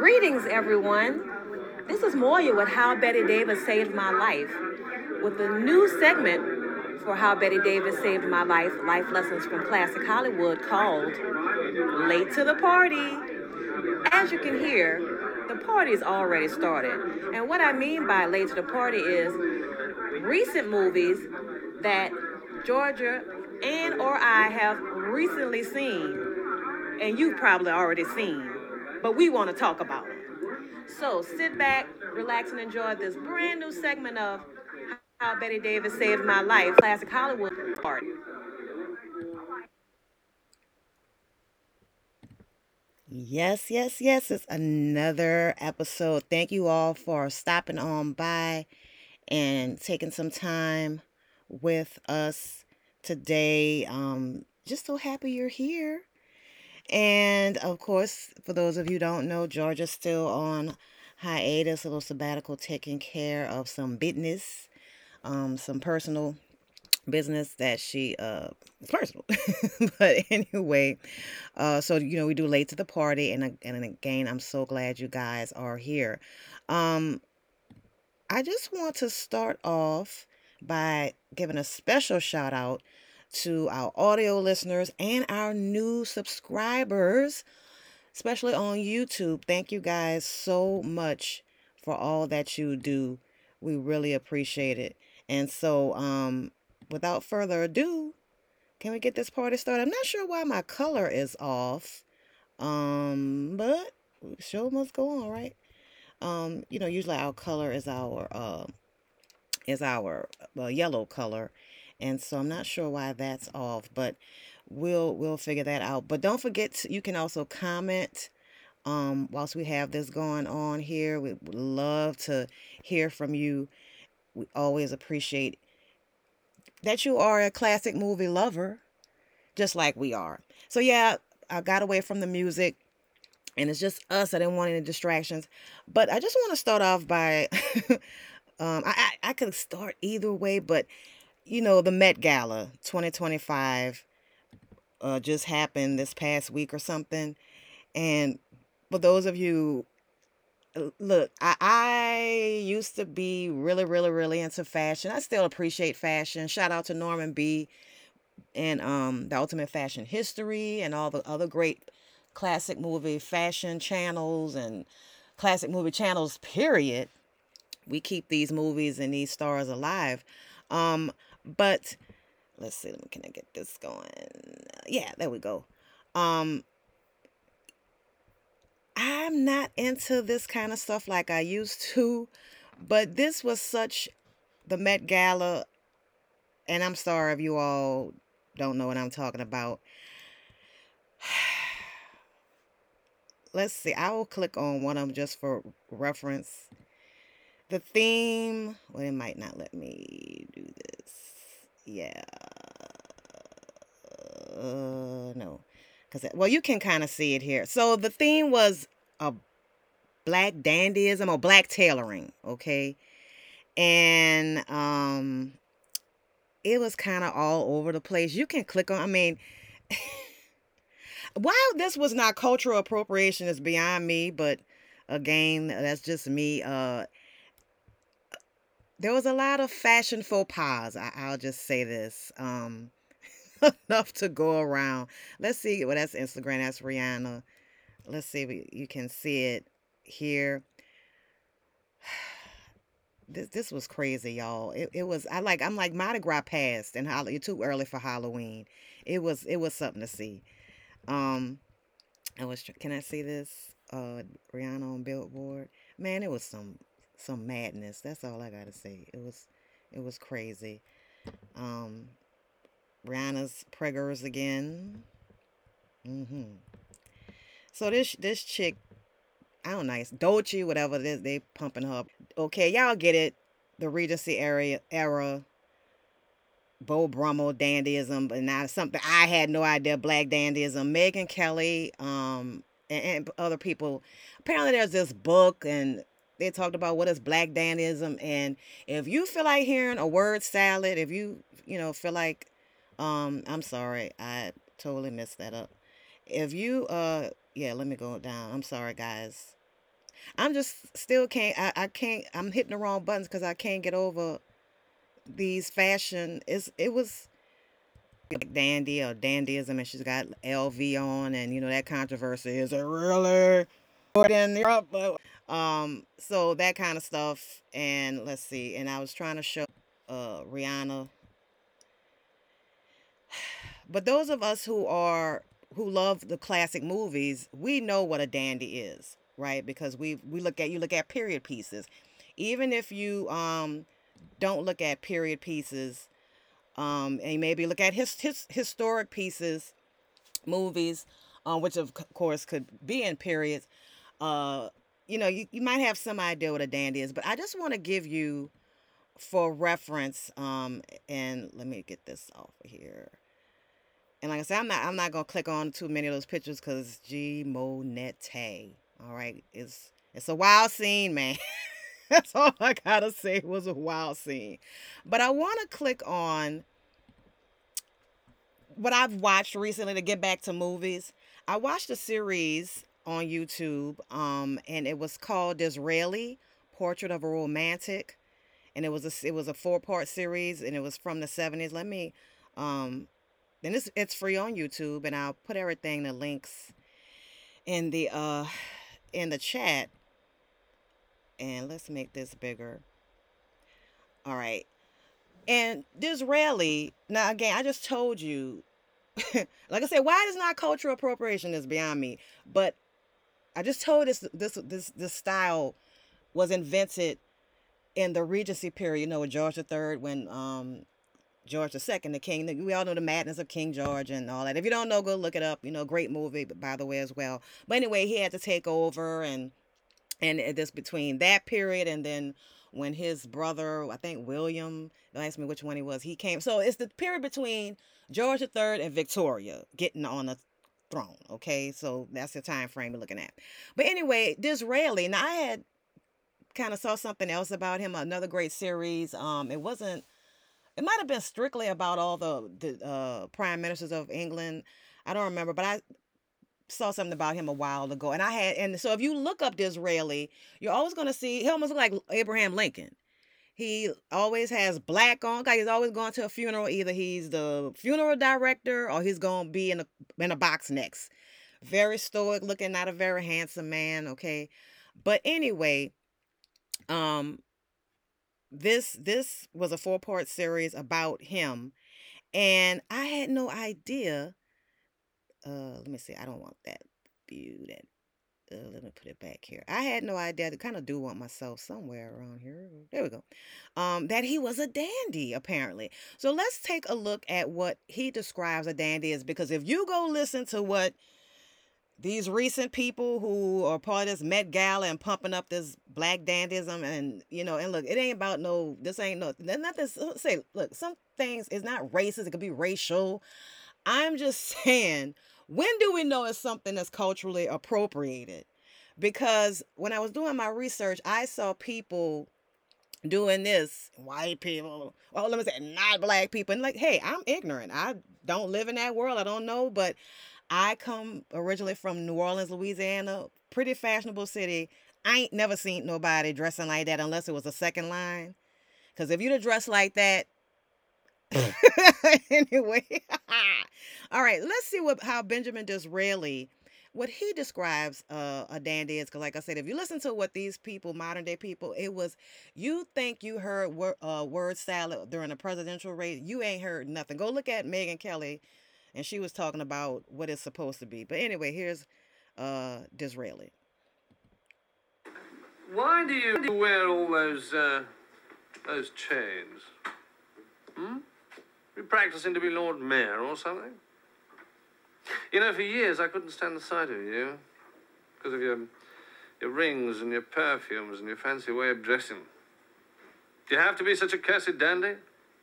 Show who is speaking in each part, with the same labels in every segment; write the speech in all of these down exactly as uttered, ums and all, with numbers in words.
Speaker 1: Greetings, everyone. This is Moya with How Betty Davis Saved My Life, with a new segment for How Betty Davis Saved My Life, Life Lessons from Classic Hollywood, called Late to the Party. As you can hear, the party's already started. And what I mean by late to the party is recent movies that Georgia and or I have recently seen, and you've probably already seen, but we want to talk about them. So sit back, relax, and enjoy this brand new segment of How Betty Davis Saved My Life, Classic Hollywood Party.
Speaker 2: Yes, yes, yes. It's another episode. Thank you all for stopping on by and taking some time with us today. Um, just so happy you're here. And of course, for those of you who don't know, Georgia's still on hiatus, a little sabbatical, taking care of some business, um, some personal business that she uh it's personal. But anyway, uh so you know we do late to the party, and and again, I'm so glad you guys are here. um I just want to start off by giving a special shout out to our audio listeners and our new subscribers, especially on YouTube. Thank you guys so much for all that you do. We really appreciate it. And so, um, without further ado, can we get this party started? I'm not sure why my color is off, um, but show must go on, right? Um, you know, usually our color is our uh, is our well, yellow color, and so I'm not sure why that's off, but we'll we'll figure that out. But don't forget, to, you can also comment um, whilst we have this going on here. We would love to hear from you. We always appreciate that you are a classic movie lover, just like we are. So, yeah, I got away from the music, and it's just us. I didn't want any distractions. But I just want to start off by, um, I, I, I could start either way, but, you know, the Met Gala twenty twenty-five uh, just happened this past week or something. And for those of you look, I, I used to be really, really, really into fashion. I still appreciate fashion. Shout out to Norman B. and um, the Ultimate Fashion History and all the other great classic movie fashion channels and classic movie channels, period. We keep these movies and these stars alive. Um, but let's see, can I get this going? Yeah, there we go. Um, I'm not into this kind of stuff like I used to, but this was such the Met Gala, and I'm sorry if you all don't know what I'm talking about. Let's see, I will click on one of them just for reference. The theme, well, it might not let me do this. Yeah. Uh, no. Cause well, you can kind of see it here. So the theme was a black dandyism or black tailoring, okay? And um it was kind of all over the place. You can click on, I mean, why this was not cultural appropriation is beyond me, but again, that's just me. Uh, there was a lot of fashion faux pas. I, I'll just say this. Um, enough to go around. Let's see. Well, that's Instagram. That's Rihanna. Let's see if you can see it here. This this was crazy, y'all. It, it was. I like. I'm like Mardi Gras passed, and Hall- it's too early for Halloween. It was. It was something to see. Um, I was. Can I see this? Uh, Rihanna on Billboard. Man, it was some some madness. That's all I gotta say. It was. It was crazy. Um, Rihanna's preggers again. Mm-hmm. So this this chick, I don't know, it's Dolce, whatever it is, they pumping her up. Okay, y'all get it. The Regency area era, Beau Brummel dandyism, but now something I had no idea. Black dandyism. Megan Kelly, um, and, and other people. Apparently, there's this book, and they talked about what is black dandyism. And if you feel like hearing a word salad, if you you know feel like, um, I'm sorry, I totally messed that up. If you uh, yeah, let me go down. I'm sorry, guys. I'm just still can't. I, I can't. I'm hitting the wrong buttons because I can't get over these fashion. Is it was like dandy or dandyism, and she's got L V on, and you know that controversy. Is it really good in Europe? Um, so that kind of stuff. And let's see. And I was trying to show uh Rihanna. But those of us who are who love the classic movies, we know what a dandy is, right? Because we we look at you look at period pieces. Even if you um don't look at period pieces, um, and maybe look at his, his historic pieces, movies, um, which of course could be in periods. Uh, you know, you, you might have some idea what a dandy is, but I just want to give you for reference. Um, and let me get this off of here. And like I said, I'm not I'm not gonna click on too many of those pictures because G Monete. All right, it's it's a wild scene, man. That's all I gotta say. It was a wild scene. But I want to click on what I've watched recently to get back to movies. I watched a series on YouTube, um, and it was called Disraeli: Portrait of a Romantic, and it was a it was a four part series, and it was from the seventies. Let me, um, and it's it's free on YouTube, and I'll put everything the links in the uh in the chat, and let's make this bigger. All right, and Disraeli. Now again, I just told you like I said, why is not cultural appropriation is beyond me. But I just told this this this this style was invented in the Regency period. You know, with George the Third, when um George the Second, the King. We all know the madness of King George and all that. If you don't know, go look it up. You know, great movie, by the way, as well. But anyway, he had to take over, and and this between that period and then when his brother, I think William, don't ask me which one he was, he came. So it's the period between George the Third and Victoria getting on the throne. Okay, so that's the time frame we're looking at. But anyway, Disraeli. Now I had kind of saw something else about him, another great series. Um, it wasn't. It might have been strictly about all the the uh, prime ministers of England. I don't remember, but I saw something about him a while ago, and I had, and so if you look up Disraeli, you're always going to see he almost look like Abraham Lincoln. He always has black on. Like he's always going to a funeral. Either he's the funeral director or he's going to be in a in a box next. Very stoic looking, not a very handsome man. Okay, but anyway, um, this this was a four part series about him, and I had no idea. Uh, let me see. I don't want that view. That uh, let me put it back here. I had no idea. I kind of do want myself somewhere around here. There we go. Um, that he was a dandy, apparently. So let's take a look at what he describes a dandy as, because if you go listen to what these recent people who are part of this Met Gala and pumping up this black dandyism, and you know, and look, it ain't about no. This ain't no. Nothing. Say, look, some things is not racist. It could be racial. I'm just saying, when do we know it's something that's culturally appropriated? Because when I was doing my research, I saw people doing this, white people, well, let me say, not black people. And like, hey, I'm ignorant. I don't live in that world. I don't know. But I come originally from New Orleans, Louisiana, pretty fashionable city. I ain't never seen nobody dressing like that unless it was a second line. Because if you'd have dressed like that, anyway, all right, let's see what how Benjamin Disraeli, what he describes uh, a dandy is. Because like I said, if you listen to what these people, modern day people, it was, you think you heard word, uh, word salad during a presidential race, you ain't heard nothing. Go look at Megyn Kelly, and she was talking about what it's supposed to be. But anyway, here's uh, Disraeli.
Speaker 3: Why do you wear all those uh, those chains? Hmm? You practicing to be Lord Mayor or something? You know, for years I couldn't stand the sight of you because of your your rings and your perfumes and your fancy way of dressing. Do you have to be such a cursed dandy?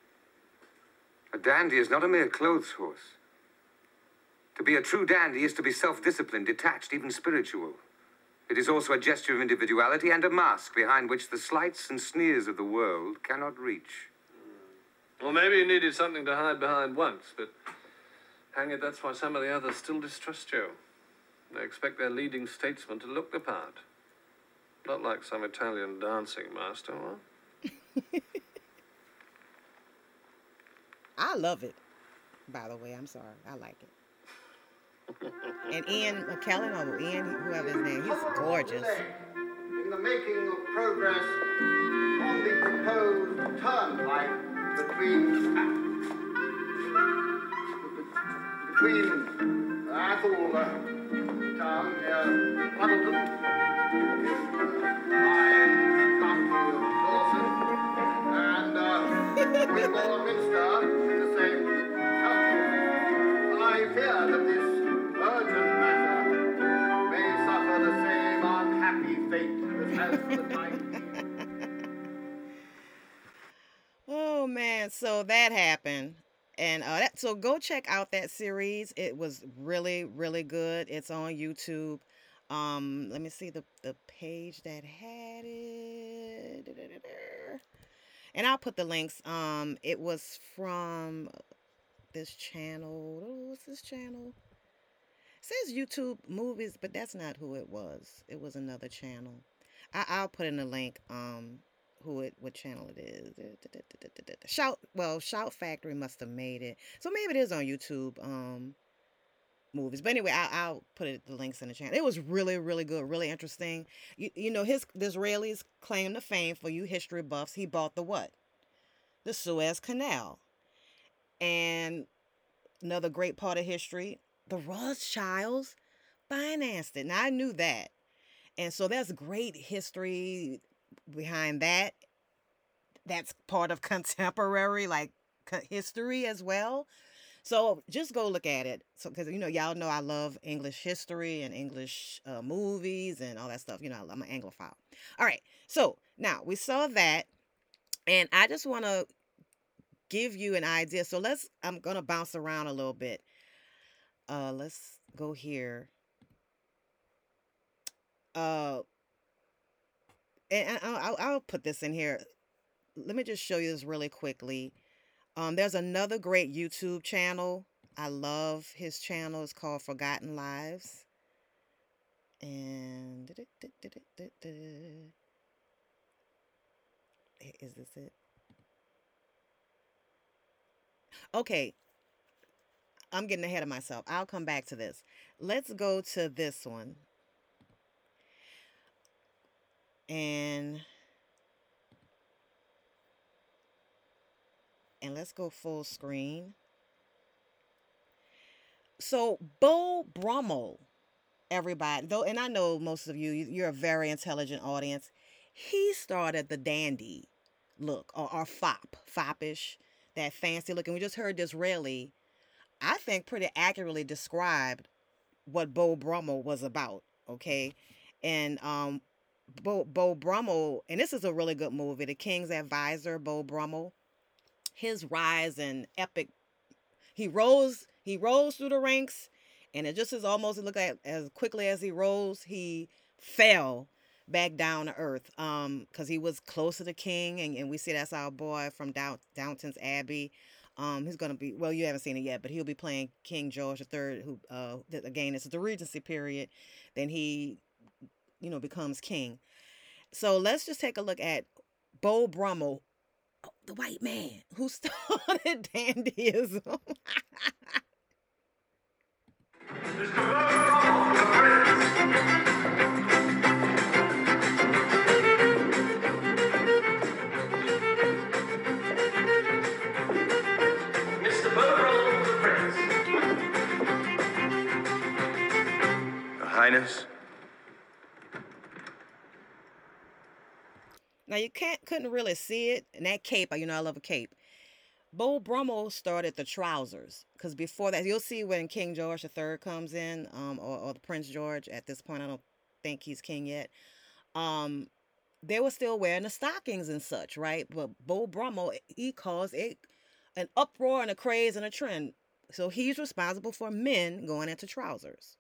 Speaker 4: A dandy is not a mere clothes horse. To be a true dandy is to be self-disciplined, detached, even spiritual. It is also a gesture of individuality and a mask behind which the slights and sneers of the world cannot reach.
Speaker 3: Well, maybe you needed something to hide behind once, but hang it, that's why some of the others still distrust you. They expect their leading statesman to look the part. Not like some Italian dancing master, huh?
Speaker 2: I love it. By the way, I'm sorry. I like it. And Ian McKellen, or Ian, whoever his name, he's gorgeous.
Speaker 5: In the making of progress on the proposed turnpike between between Athol uh, town near Puddleton, I county of Dawson, and uh, Wimborne Minster in the same county. I fear that this urgent matter may suffer the same unhappy fate as has the time.
Speaker 2: Oh man, so that happened. And uh, that, so go check out that series. It was really, really good. It's on YouTube. Um, let me see the, the page that had it. Da-da-da-da. And I'll put the links. Um, it was from this channel. Oh, what's this channel? It says YouTube Movies, but that's not who it was. It was another channel. I, I'll put in the link. Um, who it, what channel it is. Shout, well, Shout Factory must have made it. So maybe it is on YouTube um, Movies. But anyway, I, I'll put it, the links in the channel. It was really, really good, really interesting. You, you know, his Disraeli's claim to fame, for you history buffs, he bought the what? The Suez Canal. And another great part of history, the Rothschilds financed it. Now, I knew that. And so that's great history behind that. That's part of contemporary, like, history as well. So just go look at it. So, because, you know, y'all know I love English history and English uh, movies and all that stuff. You know, I'm an Anglophile. All right. So now we saw that. And I just want to give you an idea. So let's, I'm going to bounce around a little bit. Uh, let's go here. Uh, and I'll, I'll put this in here. Let me just show you this really quickly. Um, there's another great YouTube channel. I love his channel. It's called Forgotten Lives. And is this it? Okay. I'm getting ahead of myself. I'll come back to this. Let's go to this one. And and let's go full screen. So Beau Brummel, everybody, though, and I know most of you, you're a very intelligent audience. He started the dandy look, or, or fop, foppish, that fancy look. And we just heard Disraeli, I think, pretty accurately described what Beau Brummel was about. Okay, and um. Beau, Beau Brummel, and this is a really good movie, The King's Advisor, Beau Brummel, his rise and epic, he rose, he rose through the ranks, and it just is almost, look at as quickly as he rose, he fell back down to earth, um, because he was close to the king, and, and we see that's our boy from Down, Downton's Abbey. Um, he's going to be, well, you haven't seen it yet, but he'll be playing King George the Third, who, uh, again, this is the Regency period, then he, you know, becomes king. So let's just take a look at Beau Brummel, the white man who started dandyism.
Speaker 6: Mister Beau Brummel, the Prince.
Speaker 7: Your Highness.
Speaker 2: Now, you can't couldn't really see it. And that cape, you know, I love a cape. Beau Brummel started the trousers. Because before that, you'll see when King George the Third comes in, um, or, or the Prince George. At this point, I don't think he's king yet. Um, they were still wearing the stockings and such, right? But Beau Brummel, he caused a, an uproar and a craze and a trend. So he's responsible for men going into trousers.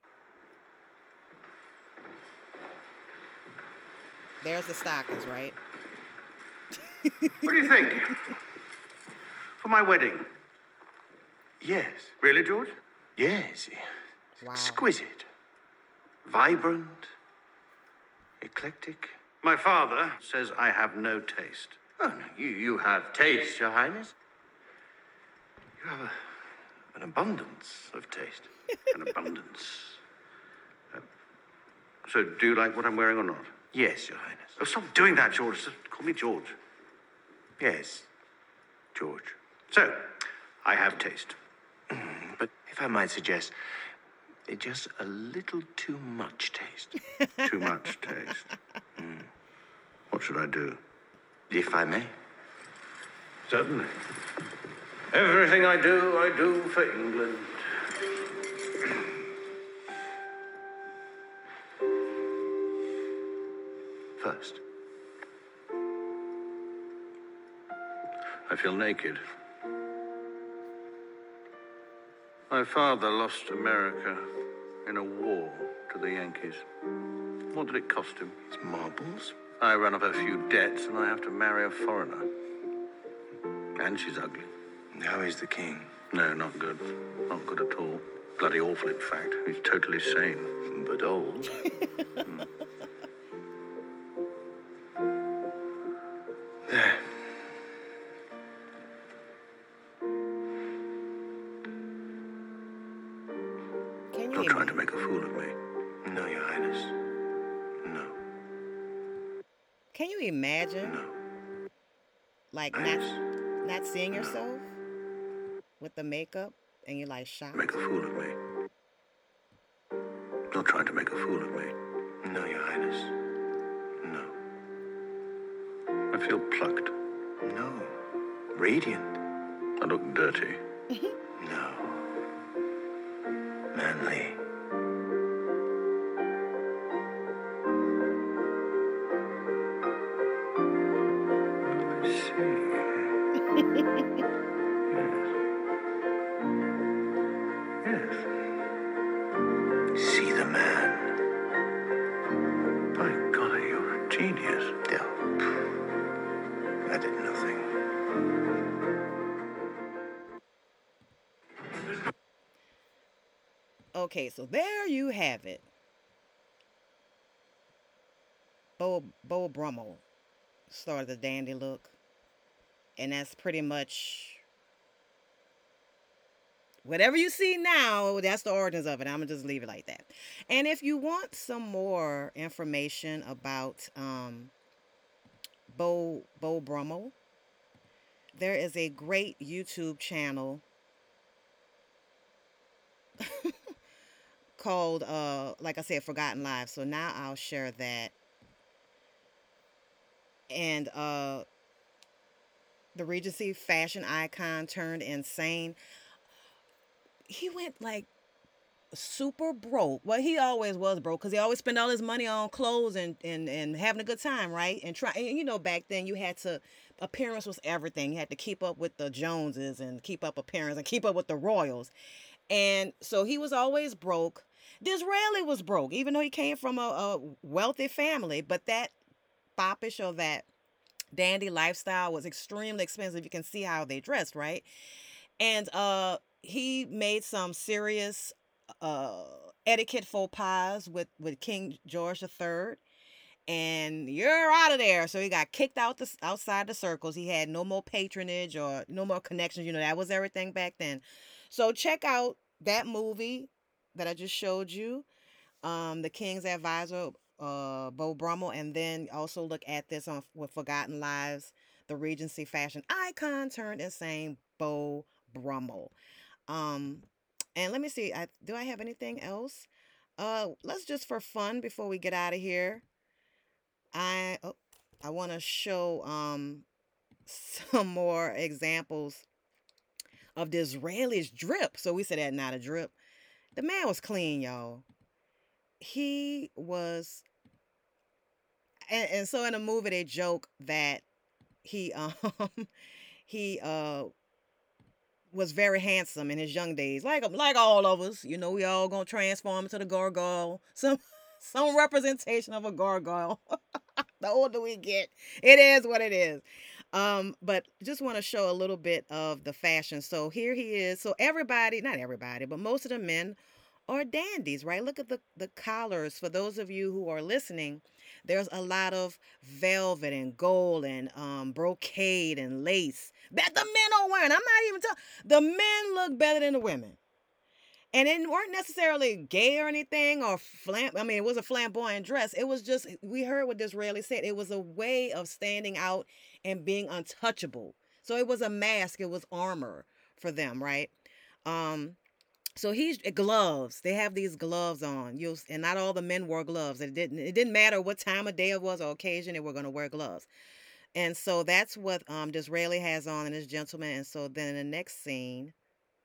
Speaker 2: There's the stockings, right?
Speaker 7: What do you think? For my wedding? Yes. Really, George? Yes.
Speaker 2: Wow.
Speaker 7: Exquisite. Vibrant. Eclectic? My father says I have no taste.
Speaker 5: Oh, no, you, you have taste, Your Highness.
Speaker 7: You have a, an abundance of taste. An abundance. Uh, so, do you like what I'm wearing or not?
Speaker 5: Yes, Your Highness.
Speaker 7: Oh, stop doing that, George. Just call me George.
Speaker 5: Yes, George.
Speaker 7: So, I have taste.
Speaker 5: But if I might suggest, eh, just a little too much taste.
Speaker 7: Too much taste. Mm. What should I do?
Speaker 5: If I may.
Speaker 7: Certainly. Everything I do, I do for England.
Speaker 5: First,
Speaker 7: I feel naked. My father lost America in a war to the Yankees. What did it cost him?
Speaker 5: it's marbles.
Speaker 7: I run up a few debts and I have to marry a foreigner. And she's ugly.
Speaker 5: How is the king?
Speaker 7: No, not good. Not good at all. Bloody awful, in fact. He's totally sane.
Speaker 5: But old.
Speaker 7: Mm.
Speaker 5: There.
Speaker 2: Can you
Speaker 7: You're trying to
Speaker 2: imagine?
Speaker 7: make a fool of me.
Speaker 5: No, Your Highness. No.
Speaker 2: Can you imagine,
Speaker 5: No.
Speaker 2: like, not,
Speaker 5: Yes.
Speaker 2: not seeing yourself with the makeup and you're like shocked?
Speaker 7: Make a fool of me. You're trying to make a fool of me.
Speaker 5: No, Your Highness. No.
Speaker 7: I feel plucked.
Speaker 5: No. Radiant.
Speaker 7: I look dirty.
Speaker 5: No. Manly.
Speaker 7: I see. Yes. Yes.
Speaker 5: See the man.
Speaker 7: By golly, you're a genius.
Speaker 5: Yeah. I did nothing.
Speaker 2: Okay, so there you have it. Beau, Beau Brummel started the dandy look. And that's pretty much whatever you see now, that's the origins of it. I'm going to just leave it like that. And if you want some more information about um, Beau, Beau Brummel, there is a great YouTube channel called, uh, like I said, Forgotten Lives. So now I'll share that. And uh, the Regency fashion icon turned insane. He went like super broke. Well, he always was broke because he always spent all his money on clothes and, and, and having a good time, right? And try, and, you know, back then you had to, appearance was everything. You had to keep up with the Joneses and keep up appearance and keep up with the royals. And so he was always broke. Disraeli was broke, even though he came from a, a wealthy family. But that foppish or that dandy lifestyle was extremely expensive. You can see how they dressed, right? And uh, he made some serious uh, etiquette faux pas with, with King George the Third. And you're out of there. So he got kicked out the, outside the circles. He had no more patronage or no more connections. You know, that was everything back then. So check out that movie that I just showed you, um, The King's Advisor, uh, Beau Brummel, and then also look at this on with Forgotten Lives, the Regency fashion icon turned insane, Beau Brummel. Um, and let me see, I, do I have anything else? Uh, let's just for fun before we get out of here. I oh, I want to show um some more examples of Disraeli's drip. So we said that not a drip. The man was clean, y'all. He was, and, and so in the movie they joke that he um he uh was very handsome in his young days, like like all of us. You know, we all gonna transform into the gargoyle. Some some representation of a gargoyle. The older we get, it is what it is. Um, but just want to show a little bit of the fashion. So here he is. So everybody, not everybody, but most of the men or dandies, right? Look at the, the collars. For those of you who are listening, there's a lot of velvet and gold and um, brocade and lace that the men are wearing. I'm not even talking. The men look better than the women. And it weren't necessarily gay or anything or flam. I mean, it was a flamboyant dress. It was just, we heard what Disraeli said. It was a way of standing out and being untouchable. So it was a mask. It was armor for them, right? Um, so he's gloves. They have these gloves on. You'll and not all the men wore gloves. It didn't. It didn't matter what time of day it was or occasion. They were going to wear gloves. And so that's what um, Disraeli has on in this gentleman. And so then in the next scene,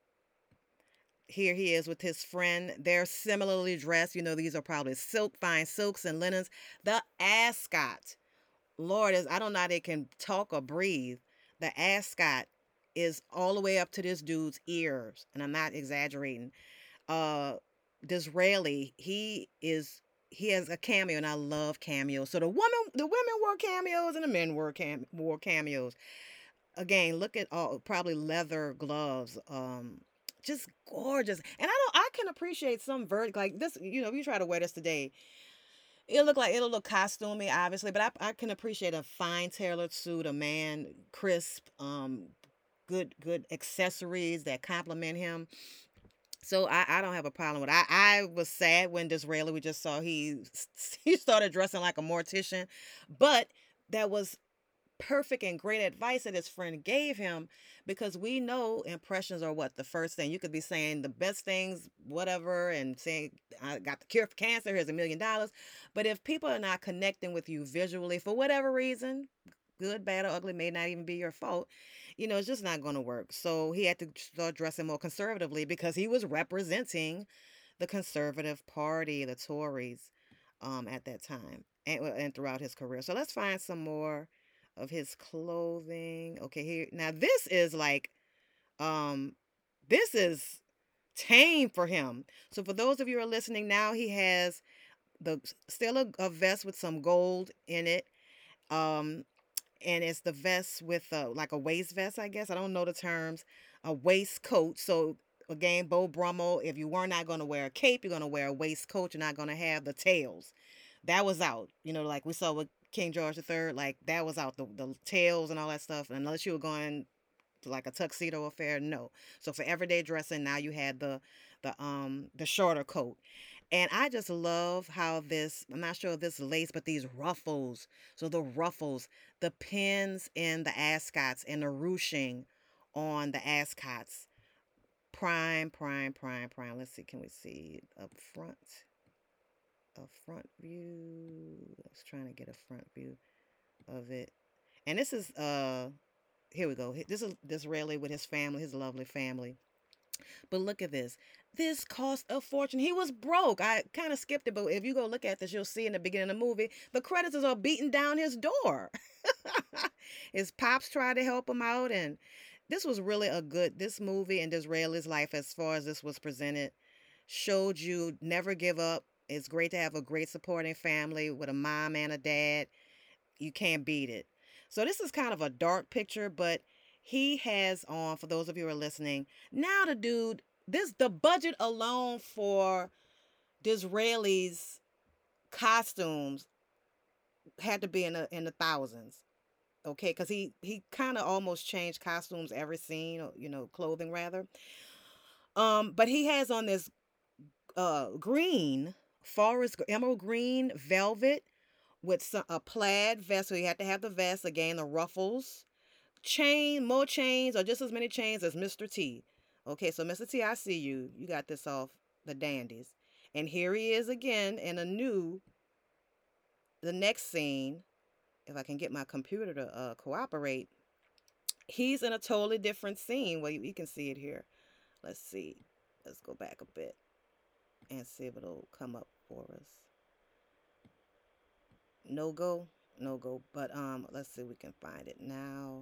Speaker 2: here he is with his friend. They're similarly dressed. You know, these are probably silk, fine silks and linens. The ascot, Lord, is I don't know how they can talk or breathe. The ascot is all the way up to this dude's ears, and I'm not exaggerating. Uh, Disraeli, he is he has a cameo, and I love cameos. So the woman, the women wore cameos, and the men wore cam wore cameos. Again, look at all probably leather gloves. Um, just gorgeous. And I don't I can appreciate some vert like this, you know, if you try to wear this today, it'll look like it'll look costumey, obviously, but I, I can appreciate a fine tailored suit, a man, crisp, um, good good accessories that complement him. So I, I don't have a problem with it. I, I was sad when Disraeli, we just saw he he started dressing like a mortician, but that was perfect and great advice that his friend gave him, because we know impressions are what the first thing. You could be saying the best things, whatever, and saying I got the cure for cancer, here's a million dollars. But if people are not connecting with you visually for whatever reason, good, bad, or ugly, may not even be your fault, you know, it's just not going to work. So he had to start dressing more conservatively because he was representing the conservative party, the Tories, um, at that time and, and throughout his career. So let's find some more of his clothing. Okay, here now this is like um this is tame for him. So for those of you who are listening now, he has the still a, a vest with some gold in it. Um and it's the vest with uh, like a waist vest, I guess. I don't know the terms. A waistcoat. So again, Beau Brummel, if you were not going to wear a cape, you're going to wear a waistcoat. You're not going to have the tails. That was out. You know, like we saw with King George the Third, like that was out, the, the tails and all that stuff. And unless you were going to like a tuxedo affair, no. So for everyday dressing, now you had the the um the shorter coat. And I just love how this, I'm not sure if this lace, but these ruffles. So the ruffles, the pins in the ascots and the ruching on the ascots. Prime, prime, prime, prime. Let's see, can we see up front? A front view. I was trying to get a front view of it. And this is uh here we go. This is Disraeli with his family, his lovely family. But look at this. This cost a fortune. He was broke. I kind of skipped it, but if you go look at this, you'll see in the beginning of the movie, the creditors are beating down his door. His pops tried to help him out, and this was really a good, this movie and Disraeli's life, as far as this was presented, showed you never give up. It's great to have a great supporting family with a mom and a dad. You can't beat it. So this is kind of a dark picture, but he has on, for those of you who are listening, now the dude, this the budget alone for Disraeli's costumes had to be in the in the thousands. Okay, because he he kind of almost changed costumes every scene, or, you know, clothing rather. Um, but he has on this uh green forest emerald green velvet with some, a plaid vest. So you had to have the vest again, the ruffles, chain, more chains, or just as many chains as Mister T. Okay, so Mister T, I see you. You got this off the dandies. And here he is again in a new, the next scene, if I can get my computer to uh, cooperate, he's in a totally different scene. Well, you, you can see it here. Let's see. Let's go back a bit and see if it'll come up for us. No go? No go. But um, let's see if we can find it now.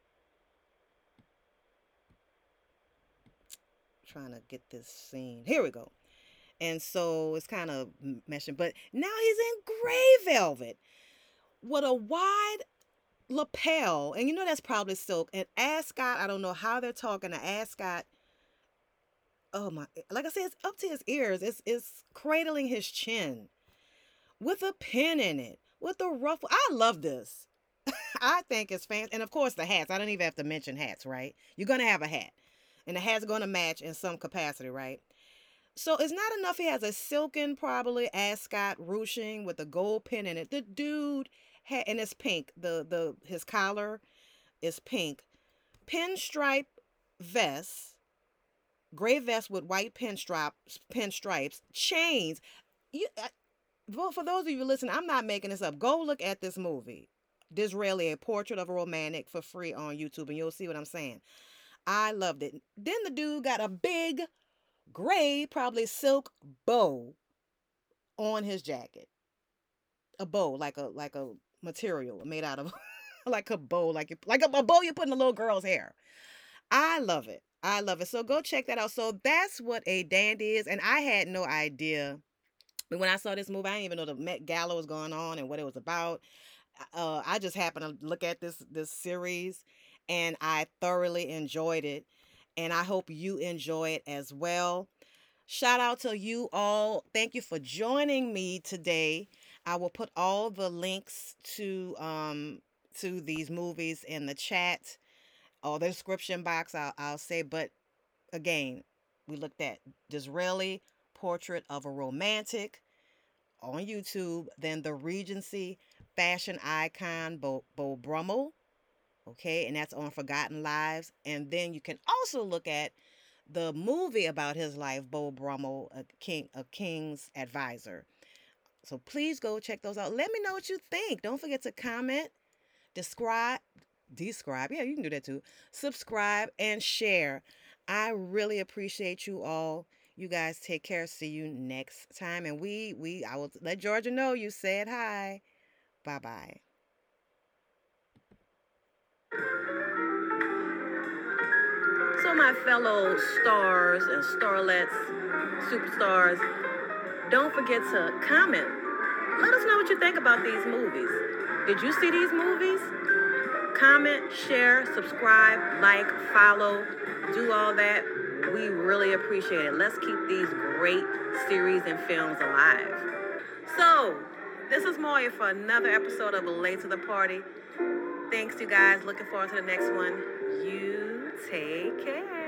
Speaker 2: Trying to get this scene. Here we go. And so it's kind of meshing, but now he's in gray velvet with a wide lapel, and you know that's probably silk. And ascot, I don't know how they're talking. The ascot oh my, like I said, it's up to his ears. It's it's cradling his chin with a pin in it, with a ruffle. I love this. I think it's fancy. And of course, the hats. I don't even have to mention hats, right? You're going to have a hat. And the hat's going to match in some capacity, right? So it's not enough he has a silken, probably, ascot ruching with a gold pin in it. The dude had, and it's pink. The, the, his collar is pink. Pinstripe vest. Gray vest with white pinstripe, pinstripes. Chains. You, I, well, for those of you listening, I'm not making this up. Go look at this movie. Disraeli, A Portrait of a Romantic, for free on YouTube, and you'll see what I'm saying. I loved it. Then the dude got a big gray, probably silk bow on his jacket. A bow, like a like a material made out of like a bow, like you, like a, a bow you put in a little girl's hair. I love it. I love it. So go check that out. So that's what a dandy is, and I had no idea. But when I saw this movie, I didn't even know the Met Gala was going on and what it was about. Uh, I just happened to look at this this series, and I thoroughly enjoyed it, and I hope you enjoy it as well. Shout out to you all. Thank you for joining me today. I will put all the links to um to these movies in the chat or the description box. I'll I'll say, but again, we looked at Disraeli, Portrait of a Romantic on YouTube, then the Regency fashion icon Beau, Beau Brummel, okay, and that's on Forgotten Lives. And then you can also look at the movie about his life, Beau Brummel, a king, a king's advisor. So please go check those out. Let me know what you think. Don't forget to comment, describe, describe. Yeah, you can do that too. Subscribe and share. I really appreciate you all. You guys take care. See you next time. And we, we, I will let Georgia know you said hi. Bye-bye.
Speaker 1: So my fellow stars and starlets, superstars, don't forget to comment. Let us know what you think about these movies. Did you see these movies? Comment, share, subscribe, like, follow, do all that. We really appreciate it. Let's keep these great series and films alive. So, this is Moya for another episode of Late to the Party. Thanks, you guys. Looking forward to the next one. You take care.